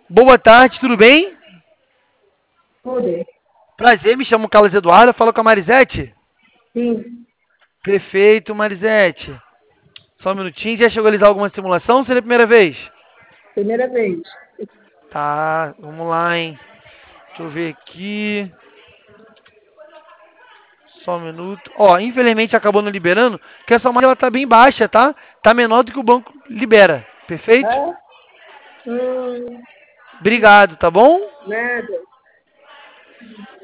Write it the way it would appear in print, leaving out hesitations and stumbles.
Boa tarde, tudo bem? Tudo. Prazer, me chamo Carlos Eduardo, falo com a Marisete. Sim, Perfeito, Marisete. Só um minutinho, já chegou a realizar alguma simulação ou seria a primeira vez? primeira vez. Tá, vamos lá, hein. Deixa eu ver aqui. Só um minuto. Ó, infelizmente acabou não liberando, porque essa margem ela tá bem baixa, tá? Tá menor do que o banco libera. Perfeito? Ah, hum, Obrigado, tá bom? nada.